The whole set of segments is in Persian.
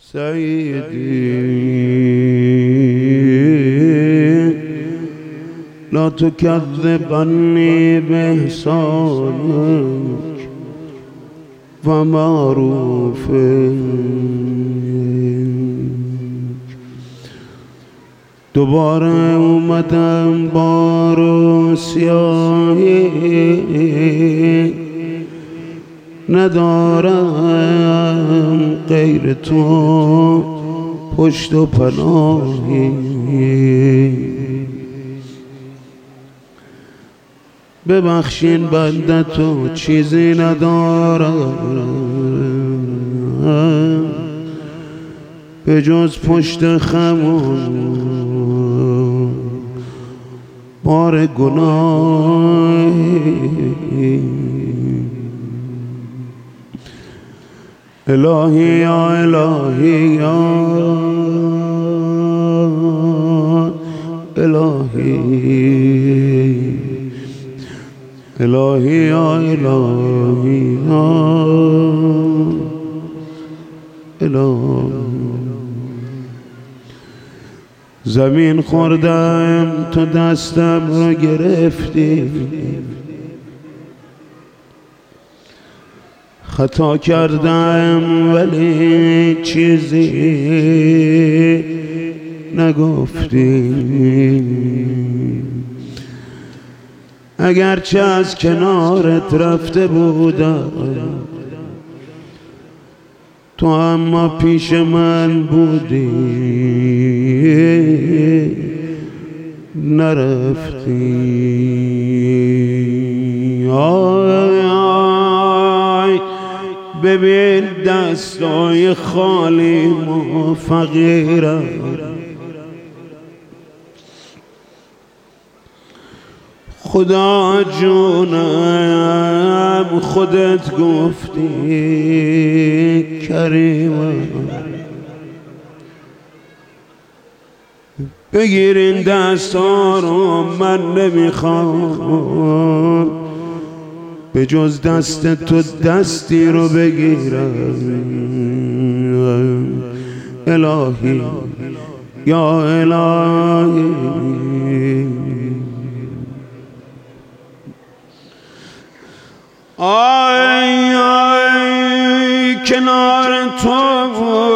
سيدي لا تكذبني بإحسانك ومعروفك. دوباره اومدم بار و سیاهی، ندارم غیر تو پشت و پناهی. ببخشین بنده تو چیزی ندارم به جز پشت خم و بار گناهی. الهی یا الهی یا الهی، الهی یا الهی یا الهی. زمین خوردم تو دستم رو گرفتی، خطا کردم ولی چیزی نگفتی. اگرچه از کنارت رفته بودم تو اما پیش من بودی نرفتی. آی آی ببین دستای خالی و فقیرم، خدا جونم خودت گفتی کریمم. بگیر این دستا رو من نمیخوام به جز دست تو دستی رو بگیرم. الهی یا الهی آی آی کنار تو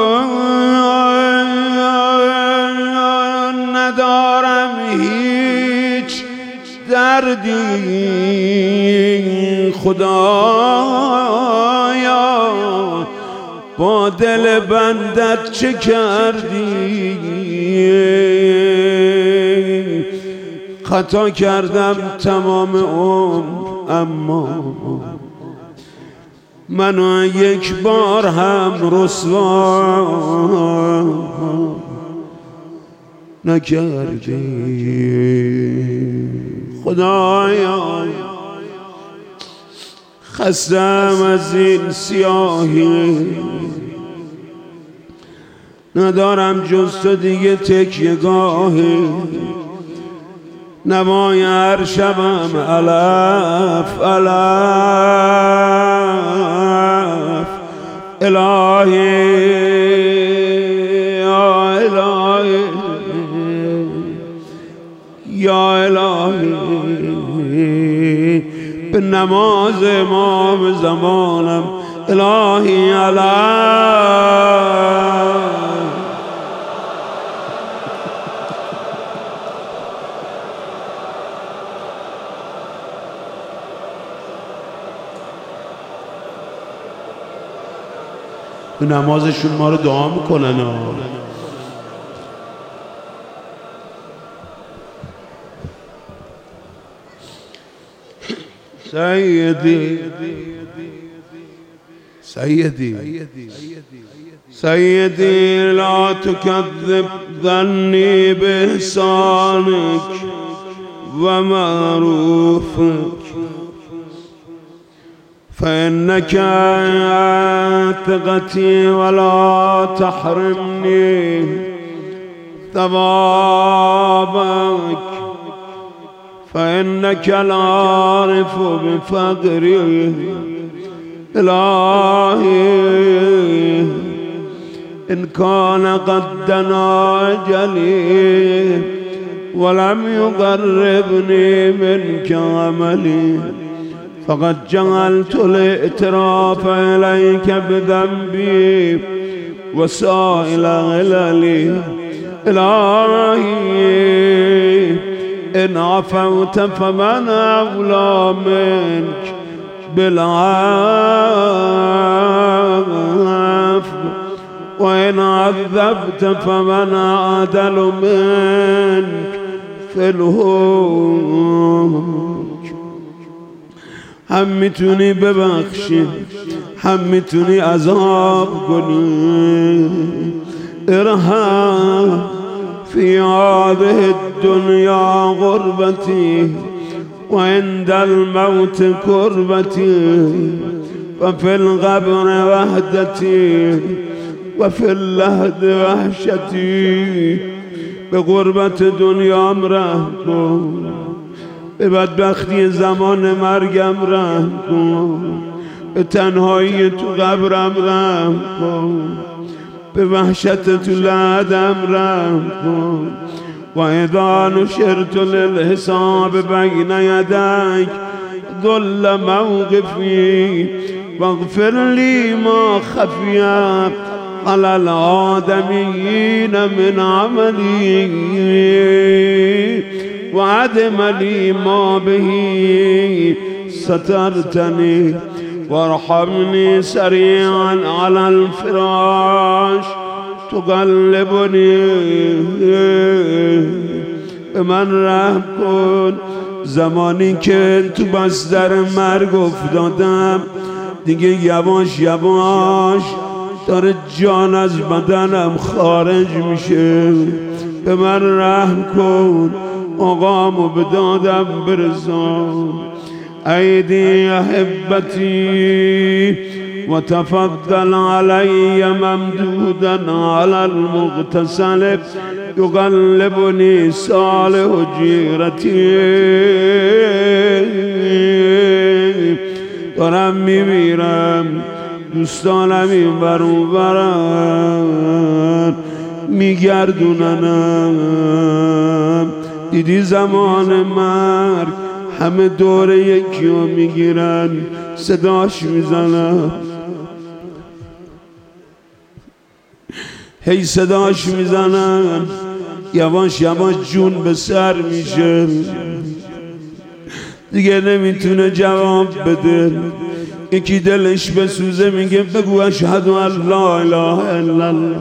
ندارم هیچ دردی. خدایا با دل بندت چه کردی؟ خطا کردم تمام عمر اما منو یک بار هم رسوا نکردی. خدایا خستم از این سیاهی، ندارم جز تو دیگه تکیه‌گاهی. نوای هر شبم الف الف الهی یا الهی یا الهی. به نماز امام زمانم الهی الهی. به نمازشون ما رو دعا میکنن. سیدی سیدی سیدی لا تكذب ظني بإحسانك ومعروفك فإنك ثقتي ولا تحرمني ثوابك فإنك العارف بفقري. إلهي إن كان قد دنا أجلي ولم يقربني منك عملي فقد جعلت الاعتراف إليك بذنبي وسائل غللي إلهي إن عفوت فمن أولى منك بالعفو وإن عذبت فمن أعدل منك في الهوج هم میتونی ببخشی هم میتونی عذاب کنی ارحم في هذه الدنيا غربتي وعند الموت كربتي وفي القبر وحدتي وفي اللحد وحشتي بغربت دنیا رحم کن به بدبختی زمان مرگم رحم کن به تنهایی تو قبرم رحم کن به وحشت تو لحدم رحم کن و اذا نشرت للحساب بین یدیک ذل موقفی واغفر لی ما خفی على الآدمین من عملی وعدم لي ما به سترتني وارحمني سريعا على الفراش تقلبني به من رحم کن زمانی که تو بستر مرگ افتادم دیگه یواش یواش داره جان از بدنم خارج میشه به من رحم کن آقامو به دادم برسان ایدی احبتی و تفضل علی ممدودا علی المغتسل یقلبنی صالح جیرتی دارم میمیرم دوستانم این برون برن میگردوننم دیدی زمان مرگ همه دور یکی رو میگیرن صداش میزنم هی صداش میزنن یواش یواش جون به سر میشه دیگه نمیتونه جواب بده یکی دلش بسوزه میگه بگو اشهد ان لا اله الا الله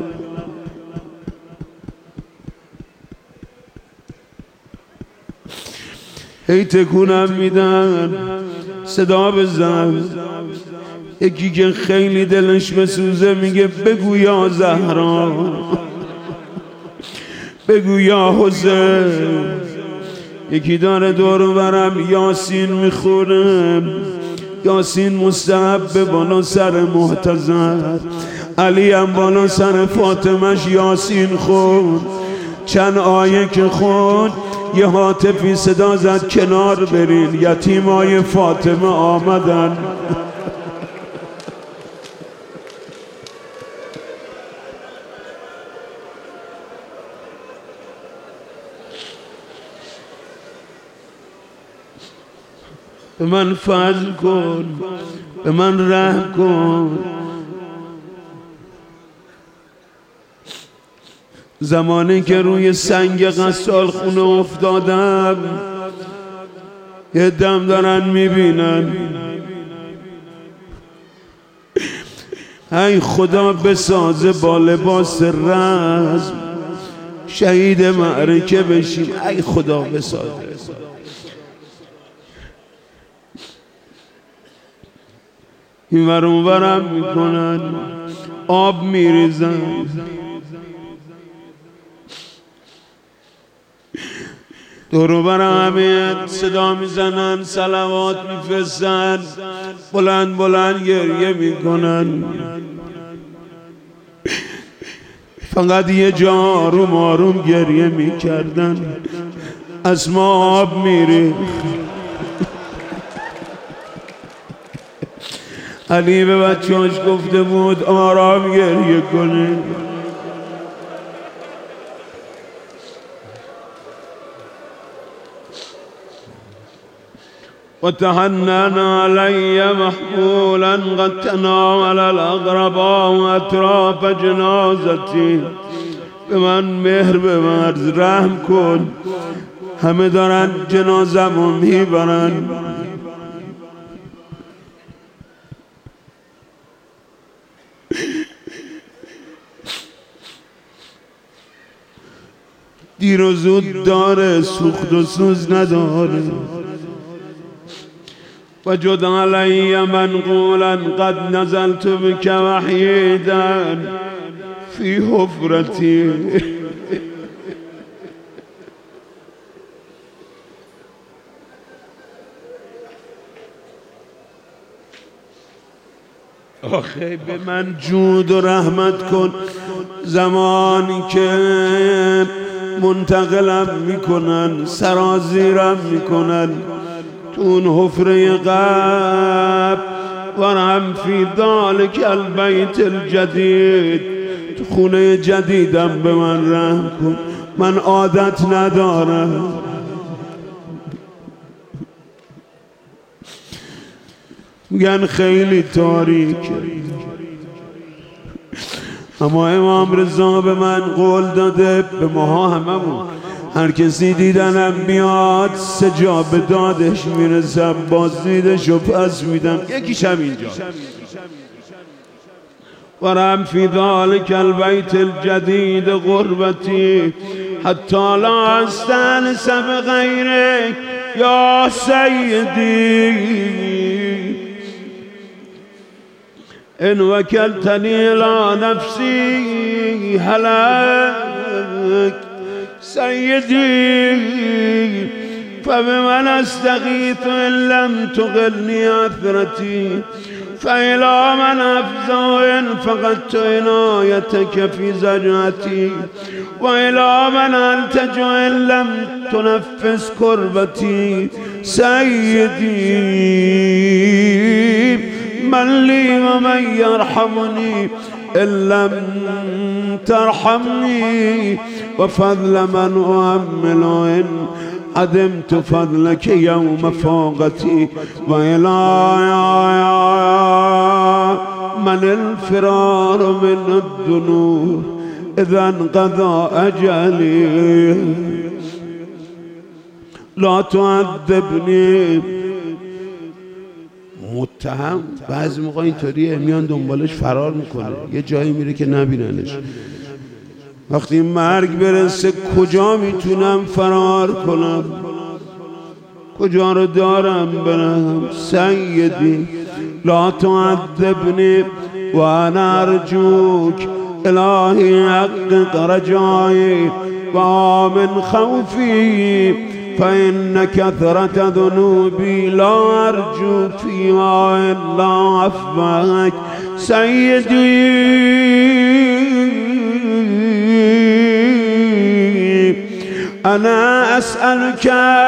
هی تکونم میدن صدا بزن یکی که خیلی دلش بسوزه میگه بگو یا زهرا بگو یا حسین یکی داره دور برم یاسین میخورم یاسین مستحب بالا سر محتضر علی هم بالا سر فاطمش یاسین خون چند آیه که خون یه هاتفی صدا زد کنار برین یتیمای فاطمه آمدن به من فضل کن به من رحم کن زمانی که روی سنگ غسال خونه افتادم یه دم دارن میبینن ای خدا بسازه با لباس رزم شهید معرکه بشیم ای خدا بسازه این ور اون ورم میکنن آب میریزن دورو برم همه صدا میزنن صلوات میفرستن بلند بلند گریه میکنن فقط یه جا آروم آروم گریه میکردن از ما آب میری علی به بچه‌هاش گفته بود آرام گریه کنه. وتحنن علي محمولا قد تناول الأغرباء أطراف جنازتي. به من مهر بورز، رحم کن، همه دارن جنازه‌مو میبرن. دیر و زود داره، سوخت و سوز نداره. وجد علی منقولا قد نزلت بك وحیدا فی حفرتی. آخه به من جود و رحمت کن، زمانی که منتقلم میکنن، سرازیرم میکنن تو اون حفره قبر. ورحم فی ذلک البیت الجدید، تو خونه جدیدم به من رحم کن، من عادت ندارم. میگن خیلی تاریکه، اما امام رضا به من قول داده، به ماها هممون، هر کسی دیدنم میاد سجا به دادش میرسم، بازدیدشو پس میدم. یکیشم اینجا. ورم فی ذلک البیت الجدید غربتی حتی لا استانس بغیرک یا سیدی. ان وکلتنی الی نفسی هلک سیدی فبمن استغیث ان لم تغنی اثرتی فإلى من أفزع إن فقدت عنایتك في زجرتي وإلى من ألتجئ إن لم تنفس كربتي سيدي من لي ومن يرحمني إن لم ترحمني وفضل من أؤمل إن عدمت فضلك يوم فوقتي وإلى من الفرار من الذنوب إذا انقضى أجلي لا تعذبني. متهم بعضی موقع اینطوریه، میان دنبالش فرار میکنه، یه جایی میره که نبیننش. وقتی مرگ برسه کجا میتونم فرار کنم؟ کجا رو دارم برم؟ سیدی لا تعذبنی و انا ارجوک الهی حقق رجایی و آمن خوفی فإن كثرة ذنوبي لا أرجو فيها إلا عفوك سيدي أنا أسألك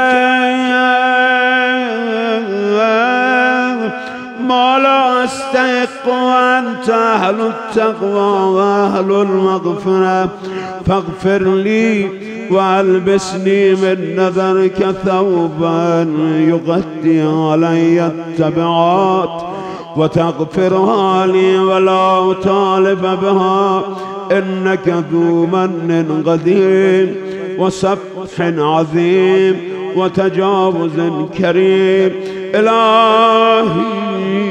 ما لا أستحق وأنت أهل التقوى وأهل المغفرة فاغفر لي وألبسني من نذرك ثوبا يغطي علي التبعات وتغفرها لي ولا أطالب بها إنك ذو من قديم وسفح عظيم وتجاوز كريم. إلهي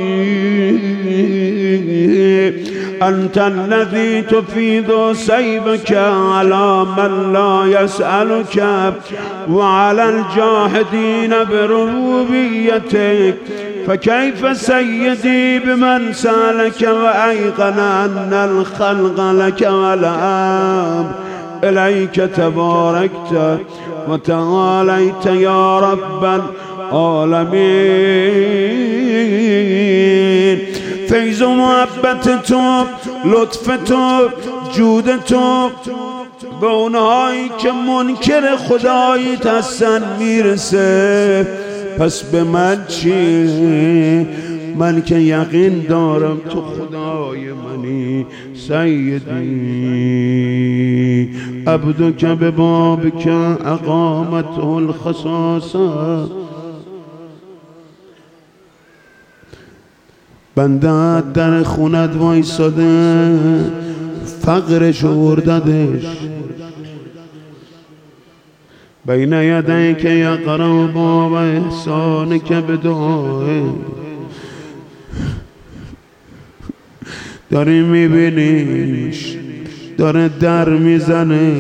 أنت الذي تفيض سيفك على من لا يسألك وعلى الجاحدين بربوبيتك فكيف سيدي بمن سألك وأيقن أن الخلق لك والأمر إليك تباركت وتعاليت يا رب العالمين. فیض و محبت تو، لطف تو، جود تو به اونهایی که منکر خداییت هستن میرسه. پس به من چی؟ من که یقین دارم تو خدای منی سیدی عبدک ببابک اقامته الخصاصه بنده در خونت وایساده فقرش ورددش بین یدیک یقرأ باب احسانک بدعائه داری میبینیش داره در میزنه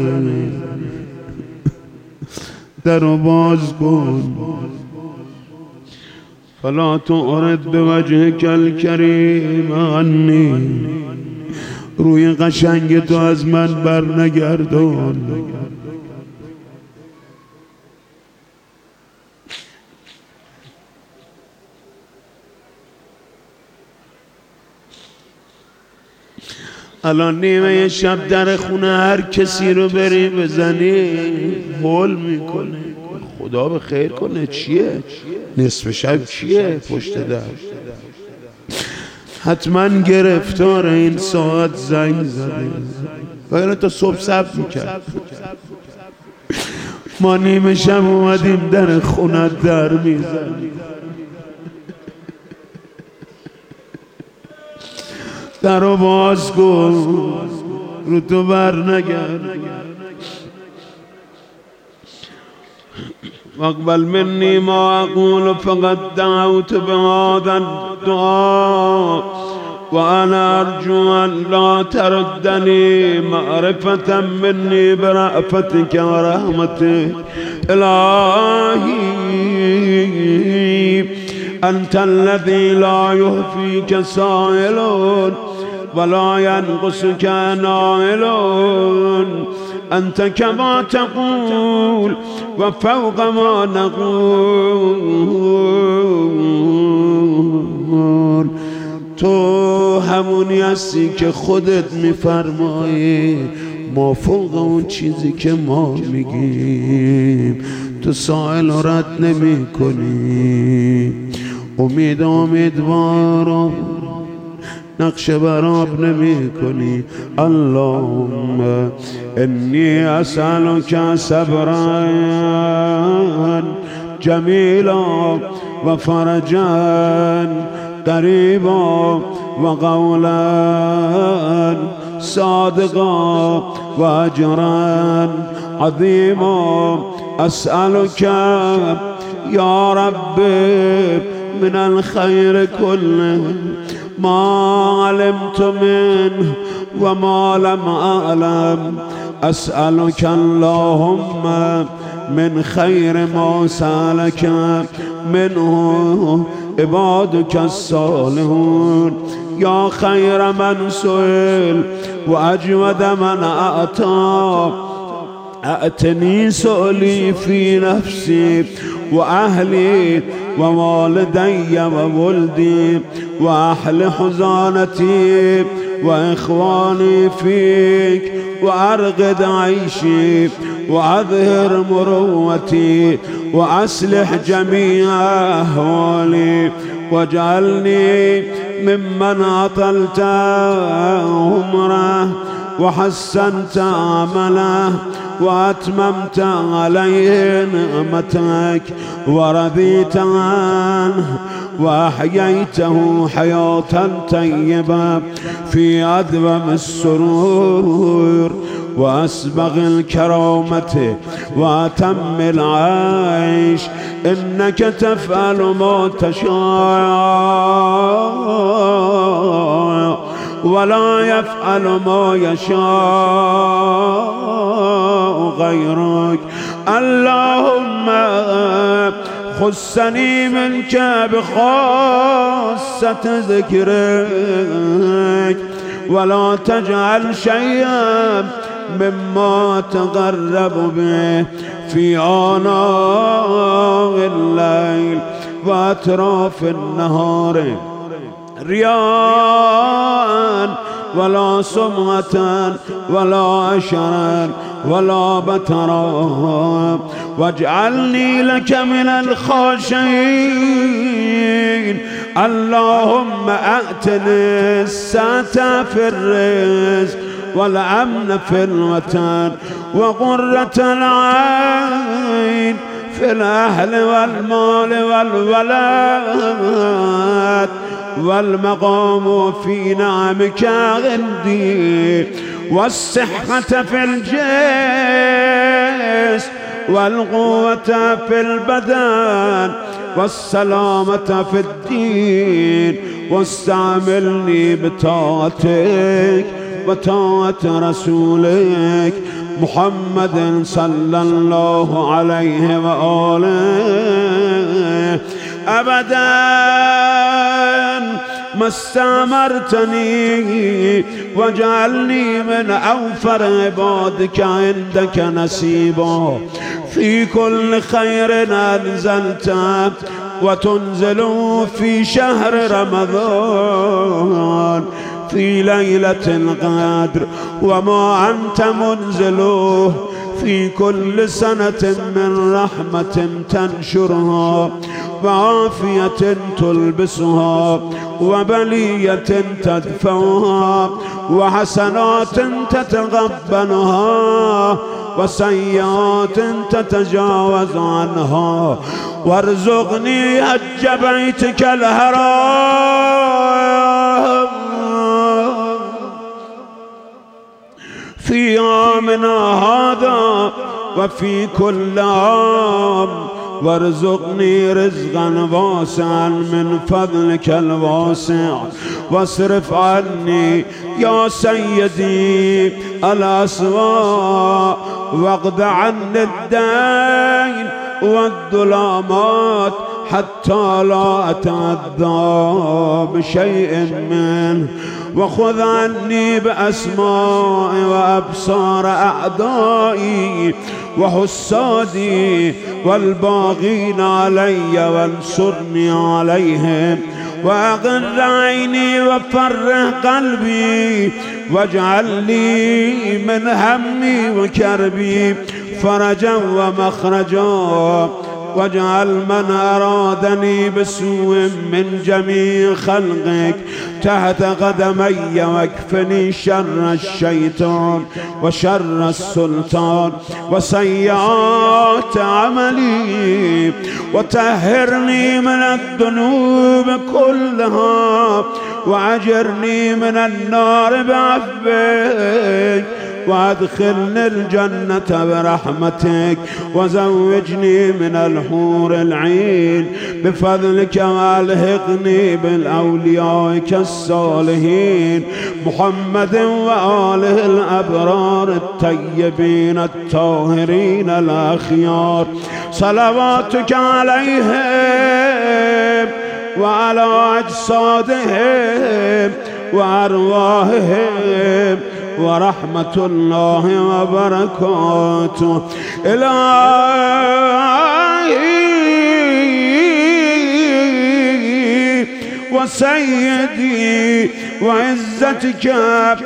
درو باز کن فلا تعرض بوجهک الکریم عنی روی قشنگ تو از من بر نگردان الان نیمه شب در خونه هر کسی رو بری بزنی هول میکنه خدا به خیر کنه چیه؟ نصف شب چیه پشت در؟ حتما گرفتار این ساعت زنگ زده باید تا صبح صبر میکرد ما نیمه شب اومدیم در خونه در میزنیم در رو باز کن رو تو بر نگرد واقبل منی ما اقول فقد دعوت بهذا الدعاء وانا ارجو ان لا تردني معرفة مني برأفتك ورحمتك الهي انت الذي لا يهفيك سائل ولا ينقصك نائل أنت كما تقول وفوق ما نقول تو همونی هستی که خودت میفرمایی ما فوق اون چیزی که ما میگیم تو سائل و رد نمی کنی امیدوارم نقش براب نمی کنی اللهم انی اسألک صبرا جمیلا و فرجا قریبا و قولا صادقا و اجرا عظیما اسألک یا رب من الخیر كله ما علمت منه وما لم أعلم أسألك اللهم من خير ما سألك منه عبادك الصالحون يا خير من سئل وأجود من أعطى أأتني سؤلي في نفسي وأهلي ووالدي وولدي وأهل حزانتي وإخواني فيك وأرغد عيشي وأظهر مروتي وأصلح جميع أهوالي واجعلني ممن أطلت عمره وحسنت عمله وأتممت عليه نعمتك ورضيت عنه وأحييته حياة طيبة في أدوم السرور وأسبغ الكرامة وأتم العيش إنك تفعل ما تشاء ولا يفعل ما يشاء غيرك اللهم خصني منك بخاصة ذكرك ولا تجعل شيئا مما تقرب به في آناء الليل وأطراف النهار رياء ولا سمعة ولا أشرا ولا بترا، واجعلني لك من الخاشعين. اللهم أأتني السعة في الرزق والأمن في الوطن وقرة العين في الأهل والمال والولد والمقام في نعمك عندي، والصحة في الجسم والقوة في البدن والسلامة في الدين، واستعملني بطاعتك وطاعة رسولك محمد صلى الله عليه وآله. أبداً ما استعمرتني، واجعلني من أوفر عبادك عندك نصيبا في كل خير أنزلته وتنزل في شهر رمضان في ليلة القدر، وما أنت منزله في كل سنة من رحمة تنشرها وعافية تلبسها وبلية تدفعها وحسنات تتقبلها وسيئات تتجاوز عنها، وارزقني حج بيتك الحرام في عامنا هذا وفي كل عام، وارزقني رزقا واسعا من فضلك الواسع، واصرف عني يا سيدي الأسواء، واقض عني الدين والظلامات حتى لا أتعذى بشيء منه، وخذ عني بأسمائي وأبصار أعدائي وحسادي والباغين علي، وانصرني عليهم، وأغر عيني وفرح قلبي، واجعل لي من همي وكربي فرجا ومخرجا، واجعل من أرادني بسوء من جميع خلقك تحت قدمي، واكفني شر الشيطان وشر السلطان وسيئات عملي، وطهرني من الذنوب كلها، وأجرني من النار بعفوك، وادخلني الجنة برحمتك، وزوجني من الحور العين بفضلك، والحقني بالأولياء الصالحين محمد وآله الأبرار الطيبين الطاهرين الأخيار، صلواتك عليهم وعلى أجسادهم وأرواحهم ورحمة الله وبركاته. إلهي وسيدي وعزتك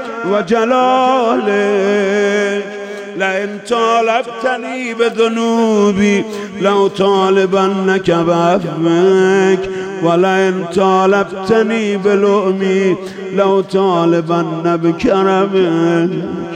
وجلالك، لئن طالبتني بذنوبي لو طالبنك بعفوك، ولئن طالبتني بلؤمي لو طالبن بکرمک.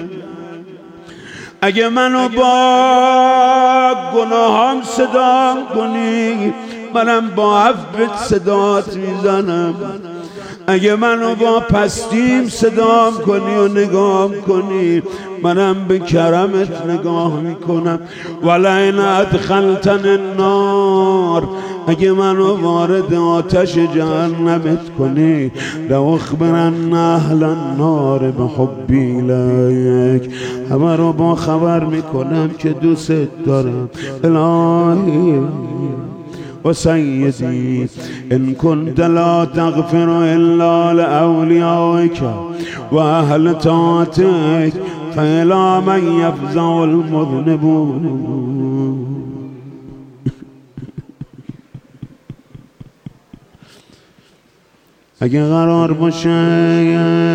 اگه منو با گناهام صدا کنی منم با عفوت صدات میزنم، اگه منو با پستیم صدام کنی و نگام کنی منم به کرمت نگاه میکنم. ولئن ادخلتن النار، اگه منو وارد آتش جهنمت کنی لاخبرن اهل النار بحبی الیک، همه رو با خبر میکنم که دوست دارم. الهی وسيدي إن كنت لا تغفر إلا لأوليائك وأهل طاعتك فإلى من يفزع المذنبون. اگه قرار باشه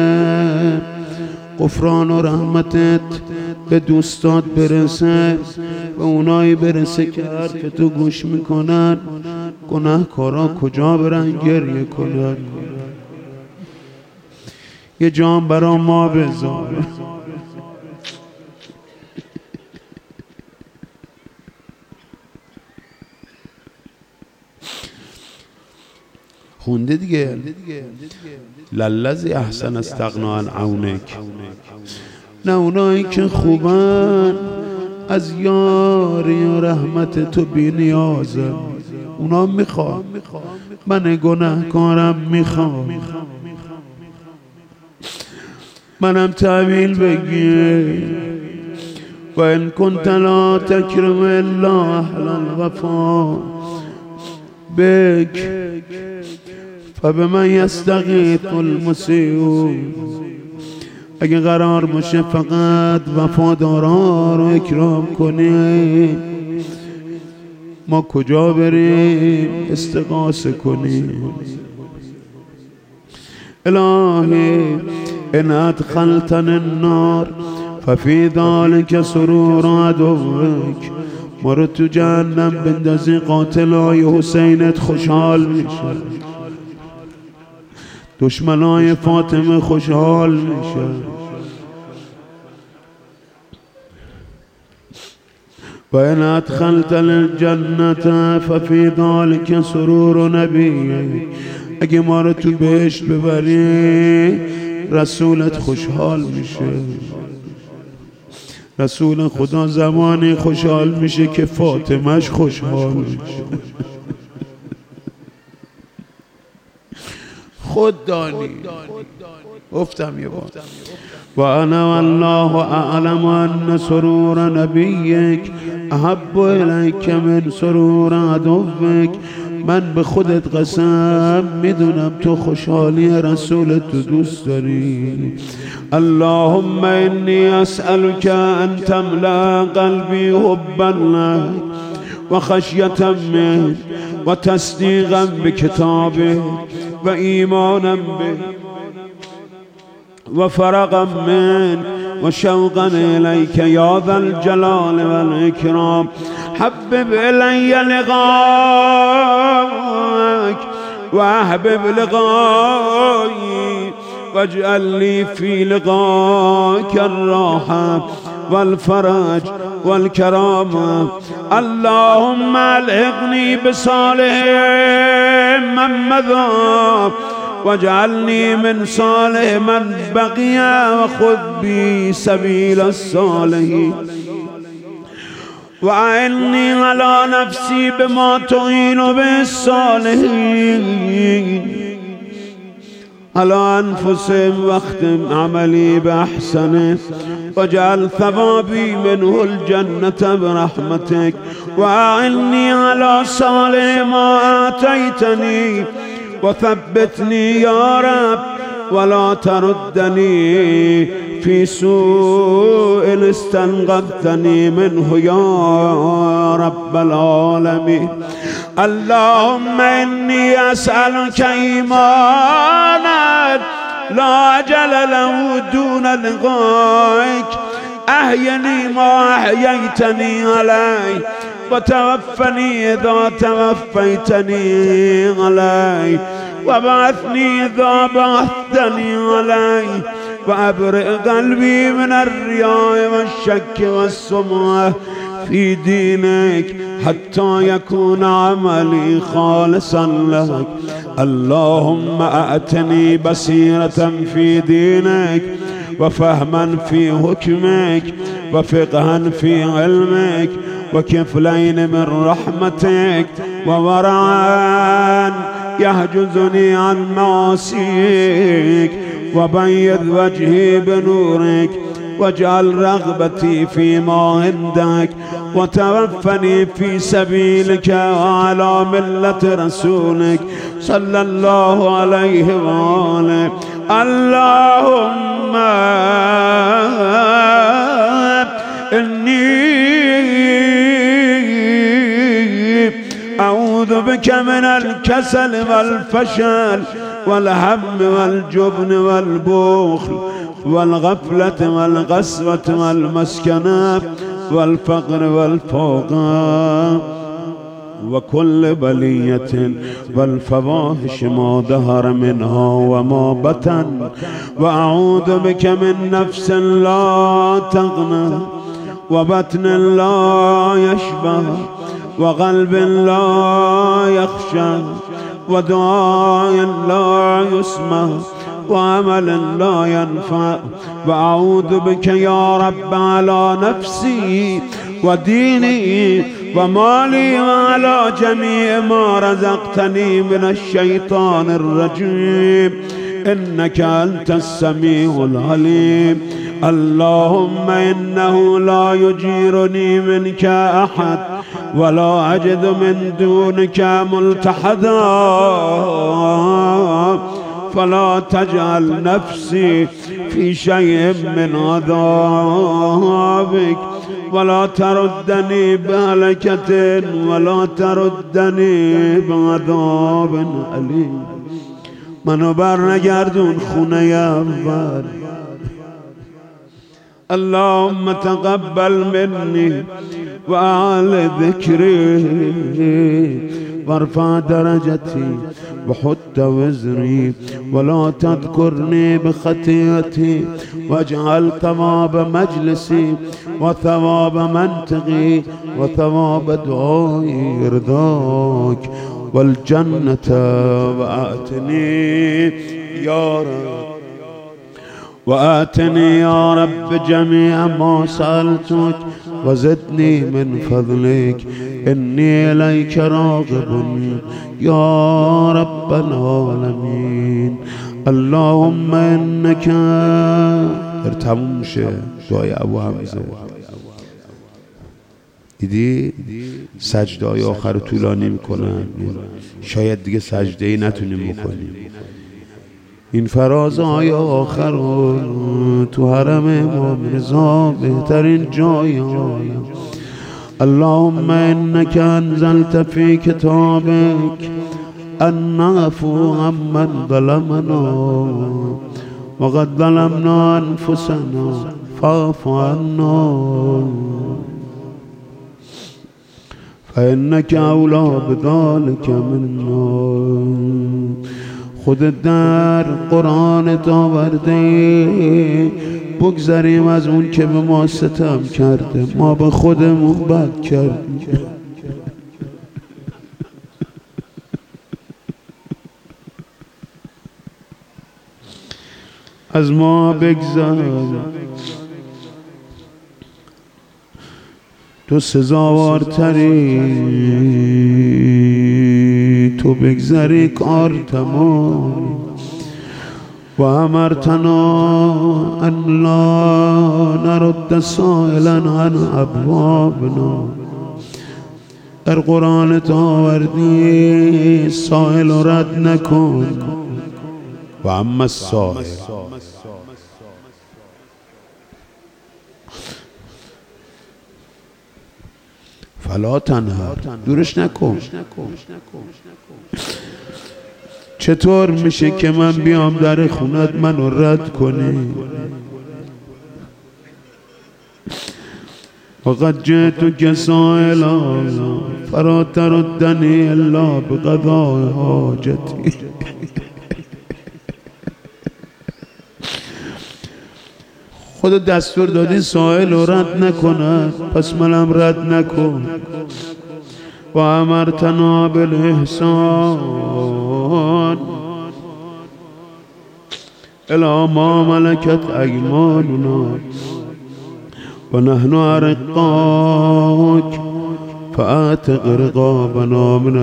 غفران و رحمتت به دوستات برسه، به اونایی برسه که حرف تو گوش میکنن، گناهکارا کجا برن گریه کنن؟ یه جام برا ما بذار. خونده دیگه للذی احسن استغنا عن عونک. نه اونایی که خوبن از یاری و رحمت تو بی نیازن، اونا میخوام، من گناهکارم میخوام، منم تعویل بگیر. و ان کنت لا تکرم الا اهل الوفا بک فبمن یستغیث المسیء. اگه قرار باشه فقط وفادارا رو اکرام کنی، ما کجا بریم استغاثه کنیم؟ الهی ان ادخلتن النار ففی ذلک سرور عدوک. ما رو تو جهنم بندازی، قاتلای حسینت خوشحال میشه، دشمنای فاطمه خوشحال میشه. و ان ادخلت الجنة ففی ذلک سرور نبیک. اگه ما رو تو بهشت ببری رسولت خوشحال میشه. رسول خدا زمانی خوشحال میشه که فاطمهش خوشحال میشه. خود دانی. گفتم یه بار و انا والله اعلم ان سرور نبیک احب الیک من سرور عدوک. من به خودت قسم میدونم تو خوشحالی رسول تو دوست داری. اللهم انی اسألک ان تملأ قلبی حبا لک و خشیة منک و تصدیقا بکتابک و ایمانا بک و فرقا منک و شوقا الیک یا ذا الجلال والاکرام. حبب الی لقاءک و احبب لقایی واجعل لی فی لقاک الراحة والفرج والكرامة. اللهم الحقني بصالح من مضى واجعلني من صالح من بقي وخذ بي سبيل الصالحين. وأعني على نفسي بما تعين به الصالحين على أنفسهم واختم عملي بأحسنه واجعل ثوابي منه الجنة برحمتك. وأعني على صالح ما آتيتني وثبتني يا رب ولا تردني في سوء استنقذتني منه يا رب العالمين. اللهم إني أسألك إيمانا لا أجل له دون لقائك. أحيني ما أحييتني علي وتوفني إذا توفيتني علي وبعثني إذا بعثتني علي وأبرئ قلبي من الرياء والشك والسمعة في دينك حتى يكون عملي خالصا لك. اللهم أأتني بصيرة في دينك وفهما في حكمك وفقها في علمك وكفلين من رحمتك وورعا يحجزني عن معاصيك وبيض وجهي بنورك واجعل رغبتي فيما عندك وتوفني في سبيلك وعلى ملة رسولك صلى الله عليه وآله. اللهم إني أعوذ بك من الكسل والفشل والهم والجبن والبخل والغفلة والقسوة والمسكنة والفقر والفوقى وكل بلية والفواحش ما ظهر منها وما بطن. وأعوذ بك من نفس لا تغنى وبطن لا يشبع وقلب لا يخشى ودعاء لا يسمع وعمل لا ينفع. وأعوذ بك يا رب على نفسي وديني ومالي وعلى جميع ما رزقتني من الشيطان الرجيم إنك أنت السميع العليم. اللهم إنه لا يجيرني منك أحد ولا أجد من دونك ملتحدا فلا تجعل نفسي في شيء من عذابك ولا تردني بهلكة ولا تردني بعذاب أليم. منو برنگردون خونه اول. اللهم تقبل مني وأعل ذكري وارفع درجتي وحط وزري ولا تذكرني بخطيئتي واجعل ثواب مجلسي وثواب منطقي وثواب دعائي رضاك والجنة. وآتني يا رب جميع ما سألتك وزدني من فضلك إني إليك راغب يا رب العالمين. اللهم إنك تموم شه دعای ابو حمزه. دیدی سجده‌های آخر رو طولانی میکنن، شاید دیگه سجده‌ای نتونیم بکنیم. این فرازهای آخر رو تو حرم امام رضا بهترین جای عالم. اللهم انك انزلت في كتابك ان نعفو عمن ظلمنا وقد ظلمنا انفسنا فاعف عنا فانك اولى بذلك منا. خودت در قرآنت آورده بگذریم از اون که به ما ستم کرده، ما به خودمون بد کردیم. از ما بگذر، تو سزاوارتری، تو بگذری کار تمام. و امرتنا ان لا نرد سائلا عن ابوابنا. در قرآنت آوردی سائل رد نکن. و اما السائل فلا تنهر، دورش نکن. چطور میشه که من بیام در خونت منو رد کنی؟ وقد جئتك سائلا فلا تردني الا بقضاء حاجتي. خود دستور دادی سائل رو رد نکند، پس منم رد نکن. و امرتنا بالاحسان الی ما ملکت ایماننا و نحن ارقاک فاعتق رقابنا من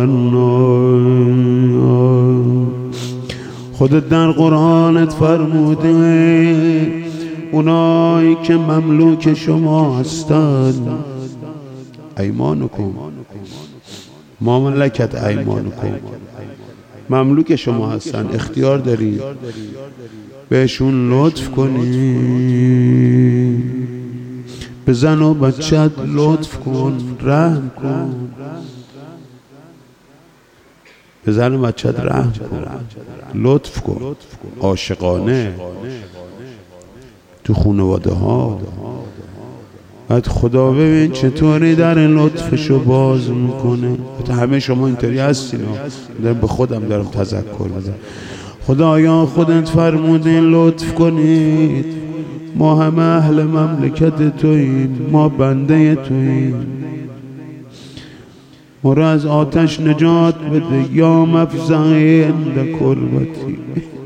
النار. خودت در قرآنت فرموده اونایی که مملوک شما هستند، ایمانکم ما ملکت ایمانکم، مملوک شما هستن، اختیار داری بهشون لطف کنی. به زن و بچت لطف کن، رحم کن. به زن بچت رحم کن، لطف کن، عاشقانه تو خانواده ها. بعد خدا ببین چطوری در لطفشو باز میکنه. همه شما اینطوری هستین، به خودم دارم تذکر میدم. خدایا خودت فرمودین لطف کنید، ما همه اهل مملکت توییم، ما بنده توییم، ما را از آتش نجات بده یا مفزعی عند کربتی.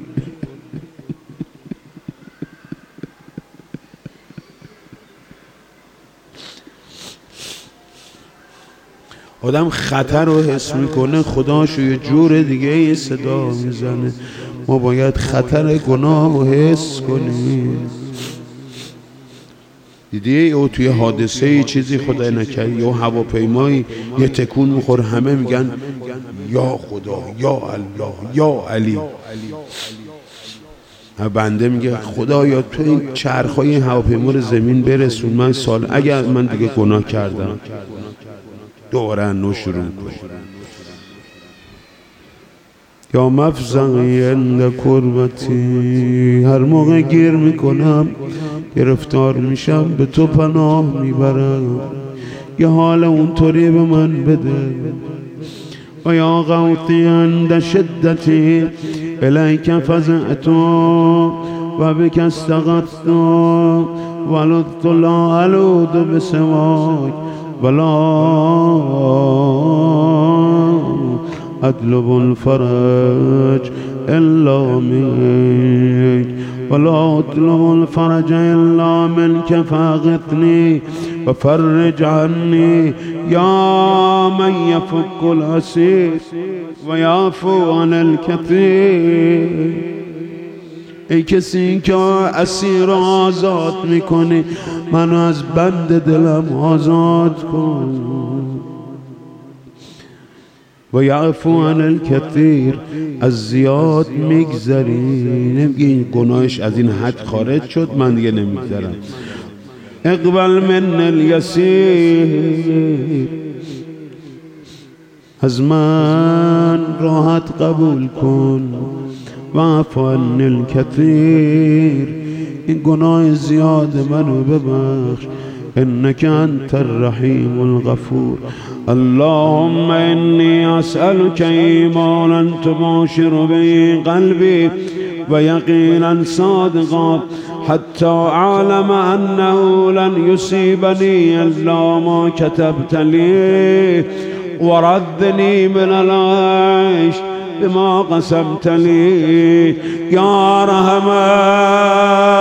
آدم خطر رو حس میکنه، خداشو یه جور دیگه یه صدا میزنه. ما باید خطر گناه رو حس کنیم. دیدی او توی حادثه چیزی خدای نکرد، یا هواپیمایی یه تکون میخوره، همه میگن یا خدا، یا الله، یا علی. بنده میگه خدایا تو این چرخای هواپیما رو زمین برسون، من اگر من دیگه گناه کردم دوباره نو شروع کنم. یا مفزعی عند کربتی، هر موقع گیر میکنم گرفتار میشم به تو پناه میبرم، یه حال اونطوری به من بده. و یا غوثی عند شدتی الیک فزعت و بک استغثت ولدت لا الود بسواک ولا اطلب الفرج الا منك ولا اطلب الفرج الا منك فاغثني وفرج عني يا من يفك الاسير ويعفو عن الكثير. ای کسی که اسیر آزاد میکنی، منو از بند دلم آزاد کن. و یعفو عن الکثیر، از زیاد میگذری، نمیگی این گناهش از این حد خارج شد من دیگه نمیگذرم. اقبل من الیسیر، از من راحت قبول کن. و عفو عن الکثیر، این گناه زیاد منو ببخش. انک انت الرحیم الغفور. اللهم انی اسألک ایمانا تباشر به قلبی و یقینا صادقا حتی اعلم انه لن یصیبنی الا ما كتبت لی وردنی من العیش بما قسمت لي يا رحمن